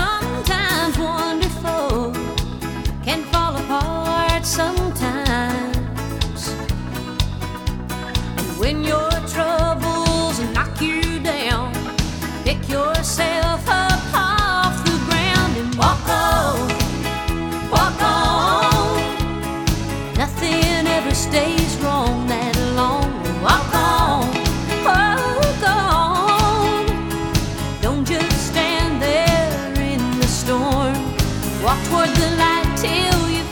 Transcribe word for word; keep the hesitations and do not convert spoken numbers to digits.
sometimes wonderful can fall apart sometimes. And when your troubles knock you down, pick yourself up off the ground and walk on, walk on. Nothing ever stays wrong that long. Walk on, walk on. Don't just stand there in the storm. Walk toward the light till you